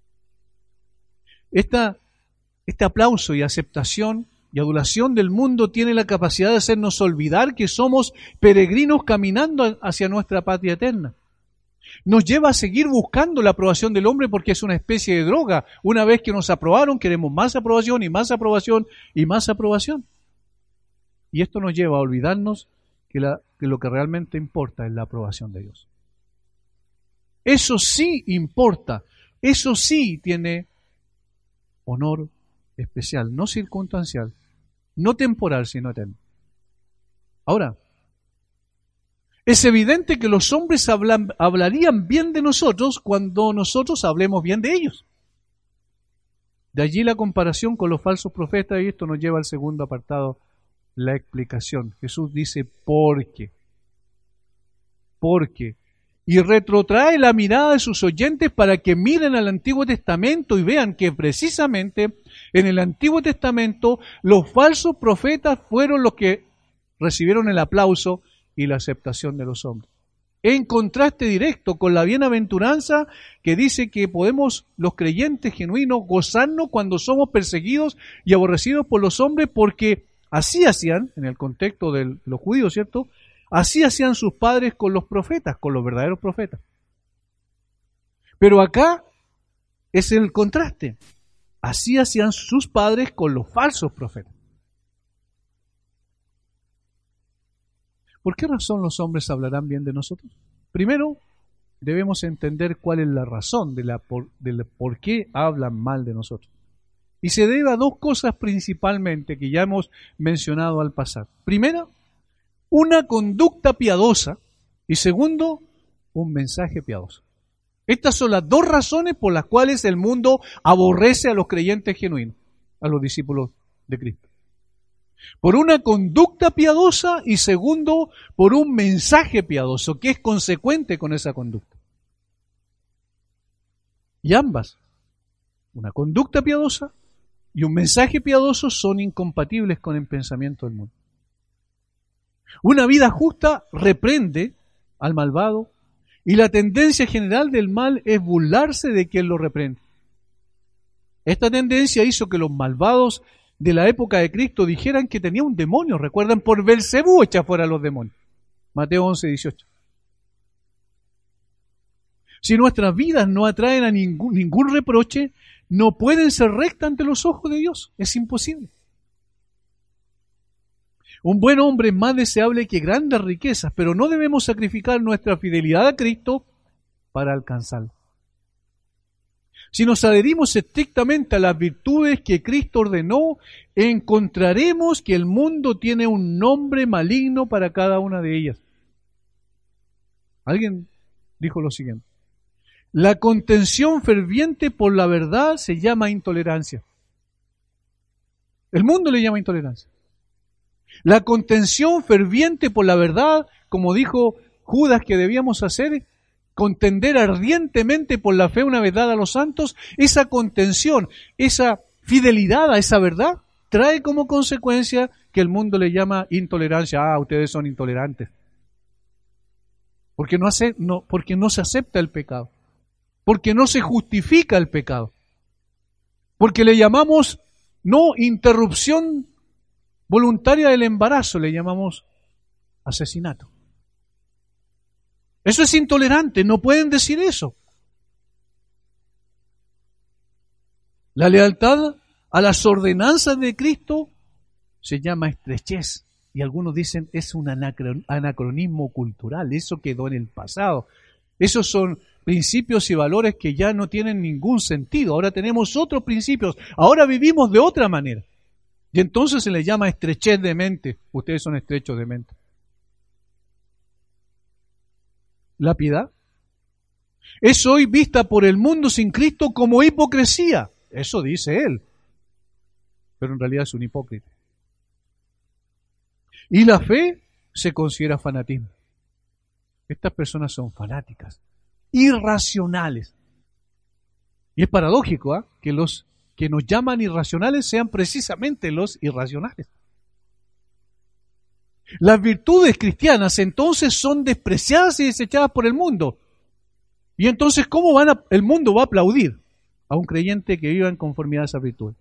Speaker 2: Esta, este aplauso y aceptación y adulación del mundo tiene la capacidad de hacernos olvidar que somos peregrinos caminando hacia nuestra patria eterna. Nos lleva a seguir buscando la aprobación del hombre porque es una especie de droga. Una vez que nos aprobaron, queremos más aprobación y más aprobación y más aprobación. Y esto nos lleva a olvidarnos que, la, que lo que realmente importa es la aprobación de Dios. Eso sí importa, eso sí tiene honor especial, no circunstancial, no temporal, sino eterno. Ahora, es evidente que los hombres hablan, hablarían bien de nosotros cuando nosotros hablemos bien de ellos. De allí la comparación con los falsos profetas, y esto nos lleva al segundo apartado, la explicación. Jesús dice, ¿por qué? ¿Por qué? Y retrotrae la mirada de sus oyentes para que miren al Antiguo Testamento y vean que precisamente en el Antiguo Testamento los falsos profetas fueron los que recibieron el aplauso y la aceptación de los hombres. En contraste directo con la bienaventuranza que dice que podemos los creyentes genuinos gozarnos cuando somos perseguidos y aborrecidos por los hombres, porque así hacían, en el contexto de los judíos, ¿cierto?, así hacían sus padres con los profetas, con los verdaderos profetas. Pero acá es el contraste. Así hacían sus padres con los falsos profetas. ¿Por qué razón los hombres hablarán bien de nosotros? Primero, debemos entender cuál es la razón de la por, de la, por qué hablan mal de nosotros. Y se debe a dos cosas principalmente que ya hemos mencionado al pasar. Primero, una conducta piadosa y segundo, un mensaje piadoso. Estas son las dos razones por las cuales el mundo aborrece a los creyentes genuinos, a los discípulos de Cristo. Por una conducta piadosa y segundo, por un mensaje piadoso que es consecuente con esa conducta. Y ambas, una conducta piadosa y un mensaje piadoso son incompatibles con el pensamiento del mundo. Una vida justa reprende al malvado y la tendencia general del mal es burlarse de quien lo reprende. Esta tendencia hizo que los malvados de la época de Cristo dijeran que tenía un demonio. Recuerdan, por Belcebú echa fuera a los demonios. Mateo once, dieciocho. Si nuestras vidas no atraen a ningún, ningún reproche, no pueden ser rectas ante los ojos de Dios. Es imposible. Un buen hombre es más deseable que grandes riquezas, pero no debemos sacrificar nuestra fidelidad a Cristo para alcanzarlo. Si nos adherimos estrictamente a las virtudes que Cristo ordenó, encontraremos que el mundo tiene un nombre maligno para cada una de ellas. Alguien dijo lo siguiente: la contención ferviente por la verdad se llama intolerancia. El mundo le llama intolerancia. La contención ferviente por la verdad, como dijo Judas que debíamos hacer, contender ardientemente por la fe una vez dada a los santos, esa contención, esa fidelidad a esa verdad, trae como consecuencia que el mundo le llama intolerancia. Ah, ustedes son intolerantes. Porque no, hace, no, porque no se acepta el pecado. Porque no se justifica el pecado. Porque le llamamos no interrupción voluntaria del embarazo, le llamamos asesinato. Eso es intolerante, no pueden decir eso. La lealtad a las ordenanzas de Cristo se llama estrechez. Y algunos dicen es un anacronismo cultural, eso quedó en el pasado. Esos son principios y valores que ya no tienen ningún sentido. Ahora tenemos otros principios, ahora vivimos de otra manera. Y entonces se les llama estrechez de mente. Ustedes son estrechos de mente. La piedad es hoy vista por el mundo sin Cristo como hipocresía. Eso dice él. Pero en realidad es un hipócrita. Y la fe se considera fanatismo. Estas personas son fanáticas, irracionales. Y es paradójico, ¿eh? que los que nos llaman irracionales sean precisamente los irracionales. Las virtudes cristianas entonces son despreciadas y desechadas por el mundo. Y entonces, ¿cómo van a, el mundo va a aplaudir a un creyente que viva en conformidad a esas virtudes?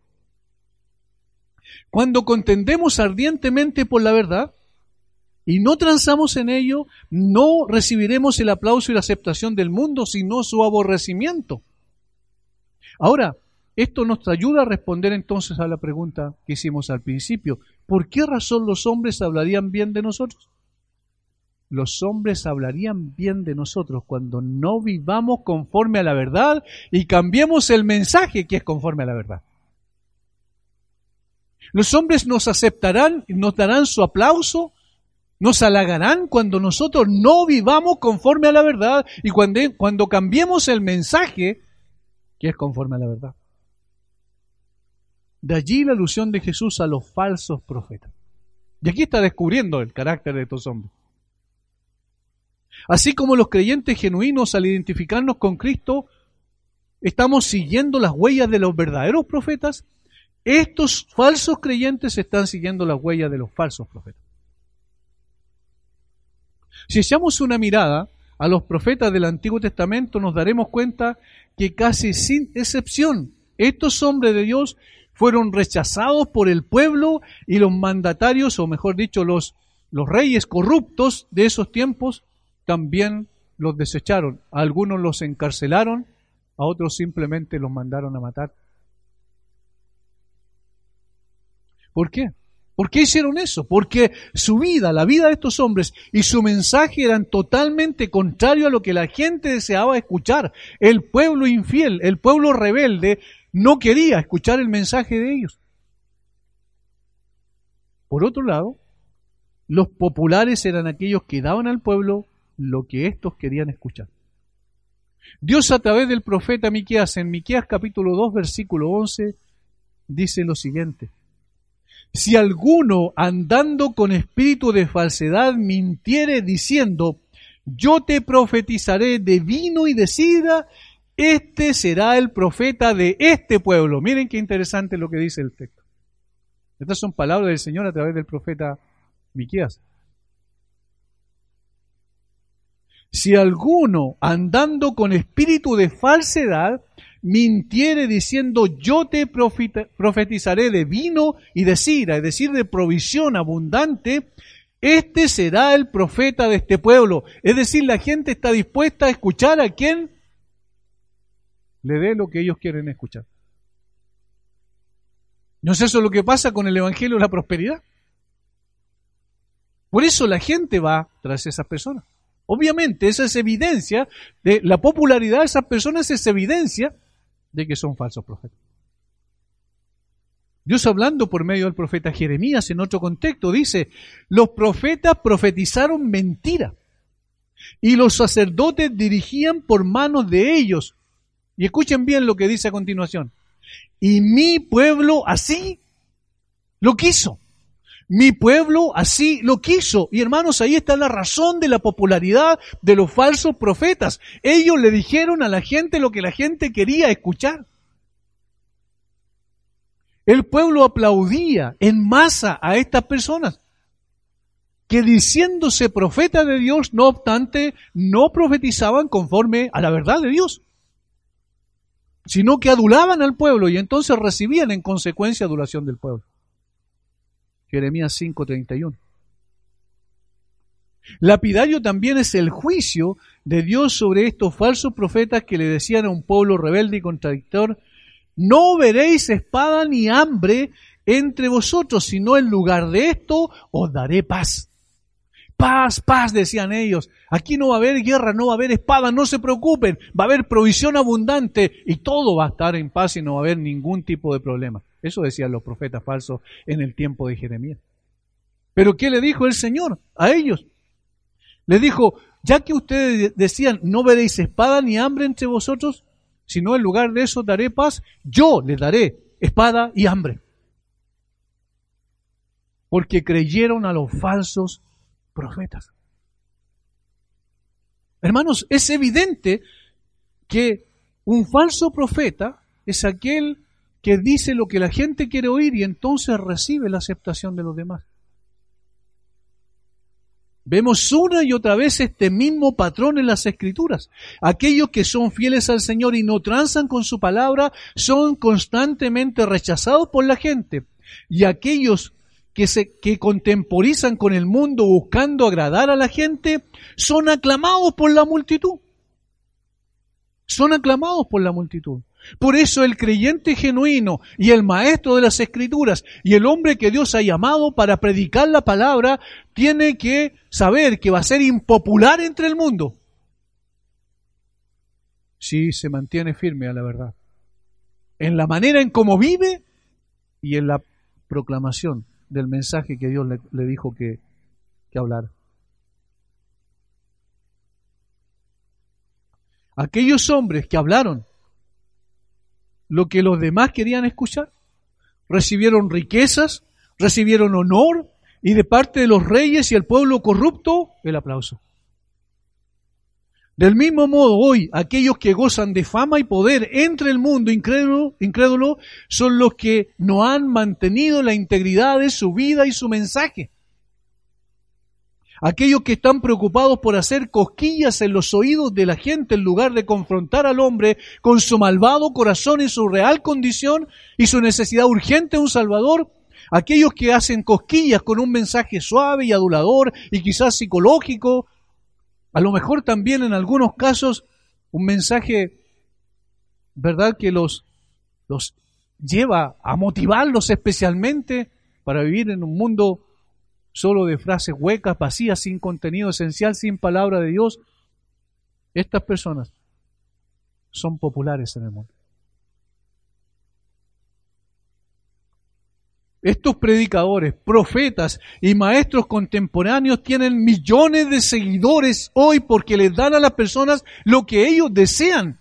Speaker 2: Cuando contendemos ardientemente por la verdad y no transamos en ello, no recibiremos el aplauso y la aceptación del mundo, sino su aborrecimiento. Ahora, esto nos ayuda a responder entonces a la pregunta que hicimos al principio. ¿Por qué razón los hombres hablarían bien de nosotros? Los hombres hablarían bien de nosotros cuando no vivamos conforme a la verdad y cambiemos el mensaje que es conforme a la verdad. Los hombres nos aceptarán, nos darán su aplauso, nos halagarán cuando nosotros no vivamos conforme a la verdad y cuando, cuando cambiemos el mensaje que es conforme a la verdad. De allí la alusión de Jesús a los falsos profetas. Y aquí está descubriendo el carácter de estos hombres. Así como los creyentes genuinos al identificarnos con Cristo, estamos siguiendo las huellas de los verdaderos profetas, estos falsos creyentes están siguiendo las huellas de los falsos profetas. Si echamos una mirada a los profetas del Antiguo Testamento, nos daremos cuenta que casi sin excepción, estos hombres de Dios fueron rechazados por el pueblo y los mandatarios, o mejor dicho, los, los reyes corruptos de esos tiempos, también los desecharon. A algunos los encarcelaron, a otros simplemente los mandaron a matar. ¿Por qué? ¿Por qué hicieron eso? Porque su vida, la vida de estos hombres y su mensaje eran totalmente contrario a lo que la gente deseaba escuchar. El pueblo infiel, el pueblo rebelde, no quería escuchar el mensaje de ellos. Por otro lado, los populares eran aquellos que daban al pueblo lo que estos querían escuchar. Dios, a través del profeta Miqueas, en Miqueas capítulo dos, versículo once, dice lo siguiente: si alguno andando con espíritu de falsedad mintiere diciendo, yo te profetizaré de vino y de sidra, este será el profeta de este pueblo. Miren qué interesante lo que dice el texto. Estas son palabras del Señor a través del profeta Miqueas. Si alguno, andando con espíritu de falsedad, mintiere diciendo, yo te profetizaré de vino y de sidra, es decir, de provisión abundante, este será el profeta de este pueblo. Es decir, la gente está dispuesta a escuchar a quien le dé lo que ellos quieren escuchar. ¿No es eso lo que pasa con el Evangelio de la prosperidad? Por eso la gente va tras esas personas. Obviamente, esa es evidencia de la popularidad de esas personas, es evidencia de que son falsos profetas. Dios, hablando por medio del profeta Jeremías en otro contexto, dice, los profetas profetizaron mentira y los sacerdotes dirigían por manos de ellos. Y escuchen bien lo que dice a continuación. Y mi pueblo así lo quiso. Mi pueblo así lo quiso. Y hermanos, ahí está la razón de la popularidad de los falsos profetas. Ellos le dijeron a la gente lo que la gente quería escuchar. El pueblo aplaudía en masa a estas personas, que diciéndose profetas de Dios, no obstante, no profetizaban conforme a la verdad de Dios, sino que adulaban al pueblo y entonces recibían en consecuencia adulación del pueblo. Jeremías cinco treinta y uno. Lapidario también es el juicio de Dios sobre estos falsos profetas que le decían a un pueblo rebelde y contradictor, no veréis espada ni hambre entre vosotros, sino en lugar de esto os daré paz. Paz, paz, decían ellos. Aquí no va a haber guerra, no va a haber espada, no se preocupen. Va a haber provisión abundante y todo va a estar en paz y no va a haber ningún tipo de problema. Eso decían los profetas falsos en el tiempo de Jeremías. Pero ¿qué le dijo el Señor a ellos? Les dijo, ya que ustedes decían, no veréis espada ni hambre entre vosotros, sino en lugar de eso daré paz, yo les daré espada y hambre. Porque creyeron a los falsos profetas. Hermanos, es evidente que un falso profeta es aquel que dice lo que la gente quiere oír y entonces recibe la aceptación de los demás. Vemos una y otra vez este mismo patrón en las Escrituras. Aquellos que son fieles al Señor y no transan con su palabra son constantemente rechazados por la gente. Y aquellos que se que contemporizan con el mundo buscando agradar a la gente son aclamados por la multitud. Son aclamados por la multitud. Por eso el creyente genuino y el maestro de las Escrituras y el hombre que Dios ha llamado para predicar la palabra tiene que saber que va a ser impopular entre el mundo si se mantiene firme a la verdad, en la manera en cómo vive y en la proclamación del mensaje que Dios le, le dijo que, que hablara. Aquellos hombres que hablaron lo que los demás querían escuchar, recibieron riquezas, recibieron honor y de parte de los reyes y el pueblo corrupto, el aplauso. Del mismo modo, hoy, aquellos que gozan de fama y poder entre el mundo incrédulo, incrédulo son los que no han mantenido la integridad de su vida y su mensaje. Aquellos que están preocupados por hacer cosquillas en los oídos de la gente en lugar de confrontar al hombre con su malvado corazón y su real condición y su necesidad urgente de un Salvador. Aquellos que hacen cosquillas con un mensaje suave y adulador y quizás psicológico, a lo mejor también en algunos casos un mensaje, ¿verdad?, que los, los lleva a motivarlos especialmente para vivir en un mundo solo de frases huecas, vacías, sin contenido esencial, sin palabra de Dios. Estas personas son populares en el mundo. Estos predicadores, profetas y maestros contemporáneos tienen millones de seguidores hoy porque les dan a las personas lo que ellos desean.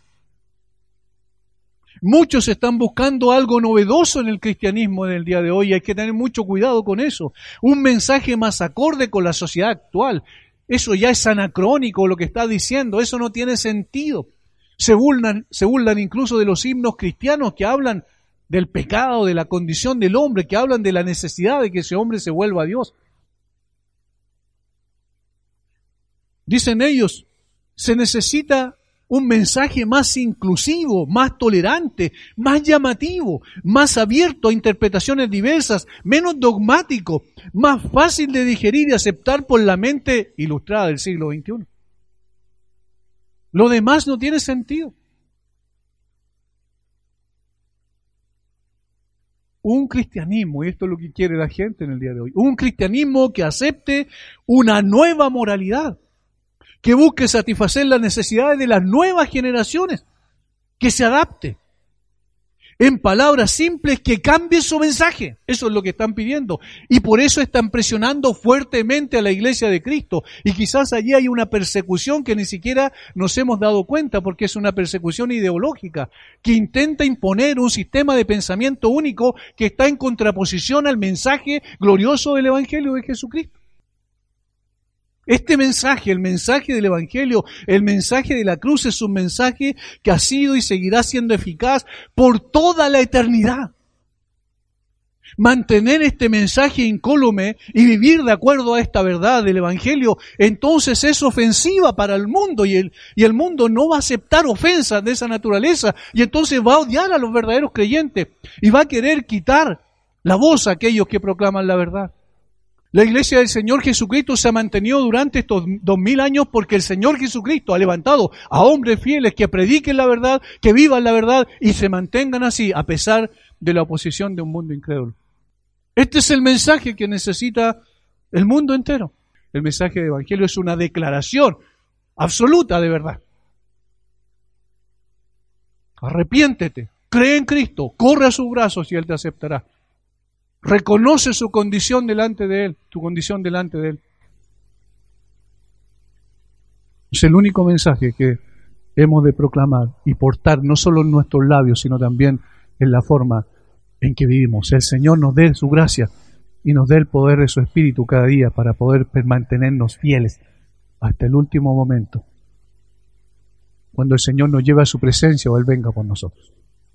Speaker 2: Muchos están buscando algo novedoso en el cristianismo en el día de hoy y hay que tener mucho cuidado con eso. Un mensaje más acorde con la sociedad actual. Eso ya es anacrónico lo que está diciendo, eso no tiene sentido. Se burlan, se burlan incluso de los himnos cristianos que hablan del pecado, de la condición del hombre, que hablan de la necesidad de que ese hombre se vuelva a Dios. Dicen ellos, se necesita un mensaje más inclusivo, más tolerante, más llamativo, más abierto a interpretaciones diversas, menos dogmático, más fácil de digerir y aceptar por la mente ilustrada del siglo veintiuno. Lo demás no tiene sentido. Un cristianismo, y esto es lo que quiere la gente en el día de hoy, un cristianismo que acepte una nueva moralidad, que busque satisfacer las necesidades de las nuevas generaciones, que se adapte. En palabras simples, que cambie su mensaje. Eso es lo que están pidiendo. Y por eso están presionando fuertemente a la Iglesia de Cristo. Y quizás allí hay una persecución que ni siquiera nos hemos dado cuenta, porque es una persecución ideológica, que intenta imponer un sistema de pensamiento único que está en contraposición al mensaje glorioso del Evangelio de Jesucristo. Este mensaje, el mensaje del Evangelio, el mensaje de la cruz, es un mensaje que ha sido y seguirá siendo eficaz por toda la eternidad. Mantener este mensaje incólume y vivir de acuerdo a esta verdad del Evangelio, entonces es ofensiva para el mundo, y el, y el mundo no va a aceptar ofensas de esa naturaleza, y entonces va a odiar a los verdaderos creyentes y va a querer quitar la voz a aquellos que proclaman la verdad. La Iglesia del Señor Jesucristo se ha mantenido durante estos dos mil años porque el Señor Jesucristo ha levantado a hombres fieles que prediquen la verdad, que vivan la verdad y se mantengan así a pesar de la oposición de un mundo incrédulo. Este es el mensaje que necesita el mundo entero. El mensaje del Evangelio es una declaración absoluta de verdad. Arrepiéntete, cree en Cristo, corre a sus brazos y Él te aceptará. Reconoce su condición delante de Él, tu condición delante de Él. Es el único mensaje que hemos de proclamar y portar, no solo en nuestros labios, sino también en la forma en que vivimos. El Señor nos dé su gracia y nos dé el poder de su Espíritu cada día para poder mantenernos fieles hasta el último momento, cuando el Señor nos lleve a su presencia o Él venga por nosotros.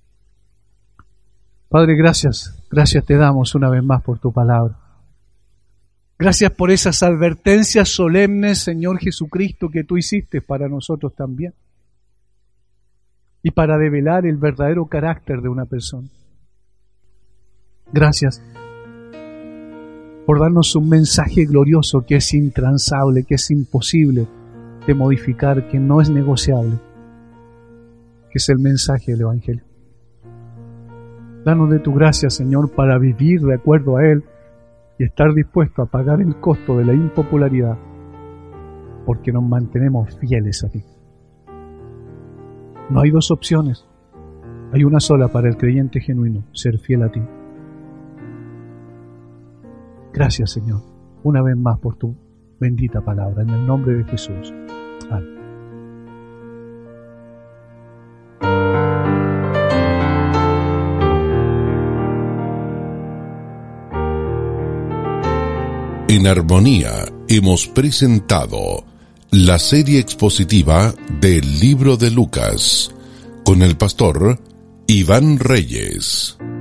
Speaker 2: Padre, gracias, gracias te damos una vez más por tu palabra. Gracias por esas advertencias solemnes, Señor Jesucristo, que tú hiciste para nosotros también. Y para develar el verdadero carácter de una persona. Gracias por darnos un mensaje glorioso que es intransable, que es imposible de modificar, que no es negociable, que es el mensaje del Evangelio. Danos de tu gracia, Señor, para vivir de acuerdo a Él y estar dispuesto a pagar el costo de la impopularidad, porque nos mantenemos fieles a ti. No hay dos opciones, hay una sola para el creyente genuino: ser fiel a ti. Gracias, Señor, una vez más por tu bendita palabra, en el nombre de Jesús. Amén.
Speaker 1: En Armonía hemos presentado la serie expositiva del libro de Lucas con el pastor Iván Reyes.